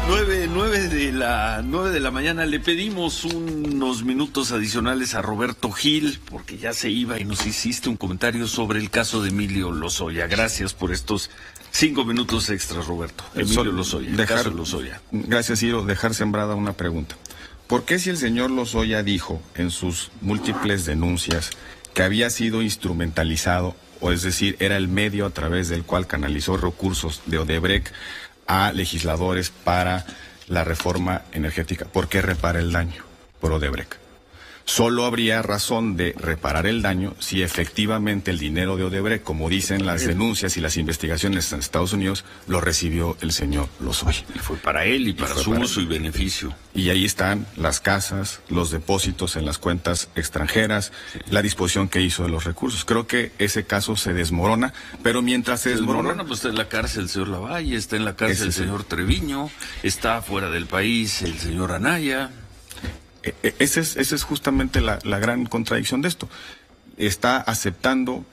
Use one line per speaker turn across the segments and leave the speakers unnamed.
9 de la mañana. Le pedimos unos minutos adicionales a Roberto Gil, porque ya se iba y nos hiciste un comentario sobre el caso de Emilio Lozoya. Gracias por estos 5 minutos extras, Roberto. Emilio Lozoya, el caso Lozoya.
Gracias, Ciro. Dejar sembrada una pregunta. ¿Por qué si el señor Lozoya dijo en sus múltiples denuncias que había sido instrumentalizado, o es decir, era el medio a través del cual canalizó recursos de Odebrecht a legisladores para la reforma energética, ¿por qué repara el daño por Odebrecht? Solo habría razón de reparar el daño si efectivamente el dinero de Odebrecht, como dicen las denuncias y las investigaciones en Estados Unidos, lo recibió el señor Lozoya.
Y fue para él y para su uso y beneficio.
Y ahí están las casas, los depósitos en las cuentas extranjeras, la disposición que hizo de los recursos. Creo que ese caso se desmorona, pero mientras se desmorona...
pues está en la cárcel el señor Lavalle, está en la cárcel el señor Treviño, está fuera del país el señor Anaya...
Esa es justamente la gran contradicción de esto. Está aceptando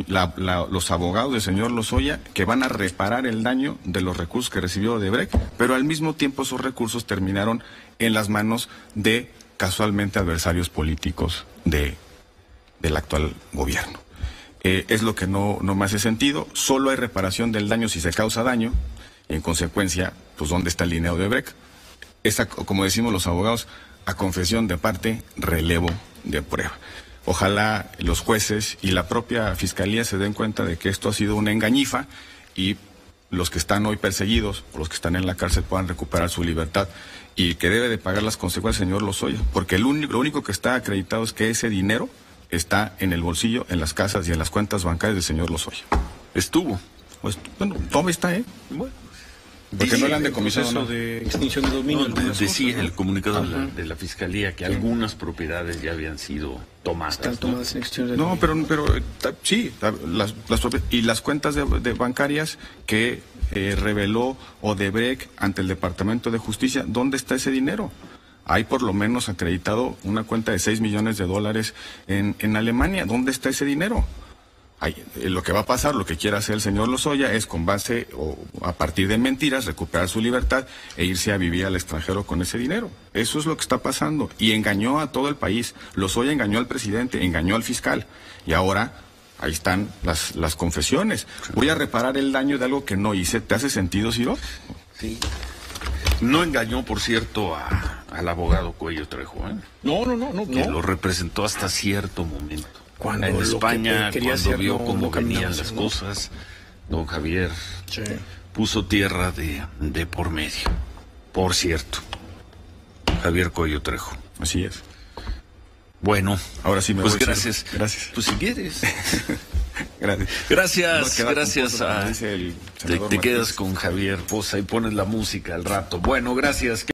los abogados del señor Lozoya que van a reparar el daño de los recursos que recibió Odebrecht, pero al mismo tiempo esos recursos terminaron en las manos de, casualmente, adversarios políticos del actual gobierno. Es lo que no me hace sentido. Solo hay reparación del daño si se causa daño, y en consecuencia, pues ¿dónde está el dinero de Odebrecht? Como decimos los abogados, a confesión de parte, relevo de prueba. Ojalá los jueces y la propia Fiscalía se den cuenta de que esto ha sido una engañifa y los que están hoy perseguidos, o los que están en la cárcel, puedan recuperar su libertad, y que debe de pagar las consecuencias el señor Lozoya, porque lo único que está acreditado es que ese dinero está en el bolsillo, en las casas y en las cuentas bancarias del señor Lozoya.
Estuvo.
Pues, bueno, todo está, Bueno. Porque no le han decomisado, ¿no?
De extinción de dominio.
Decía el comunicado de la Fiscalía que algunas propiedades ya habían sido tomadas.
Están tomadas en extinción de dominio.
No, pero sí, y las cuentas de bancarias que reveló Odebrecht ante el Departamento de Justicia, ¿dónde está ese dinero? Hay por lo menos acreditado una cuenta de $6 millones en Alemania. ¿Dónde está ese dinero? Lo que va a pasar, lo que quiere hacer el señor Lozoya es, con base o a partir de mentiras, recuperar su libertad e irse a vivir al extranjero con ese dinero. Eso es lo que está pasando. Y engañó a todo el país. Lozoya engañó al presidente, engañó al fiscal. Y ahora ahí están las confesiones. Voy a reparar el daño de algo que no hice. ¿Te hace sentido, Ciro?
Sí. No engañó, por cierto, al abogado Cuello Trejo, ¿eh?
No.
Que lo representó hasta cierto momento.
Cuando
en España, cuando
hacer,
vio cómo venían
caminamos,
las cosas, don Javier puso tierra de por medio. Por cierto, Javier Cuello Trejo.
Así es.
Bueno,
ahora sí me
pues
voy.
Gracias.
Gracias.
Pues si quieres.
Gracias.
Gracias. Te quedas con Javier, pues ahí pones la música al rato. Bueno, gracias.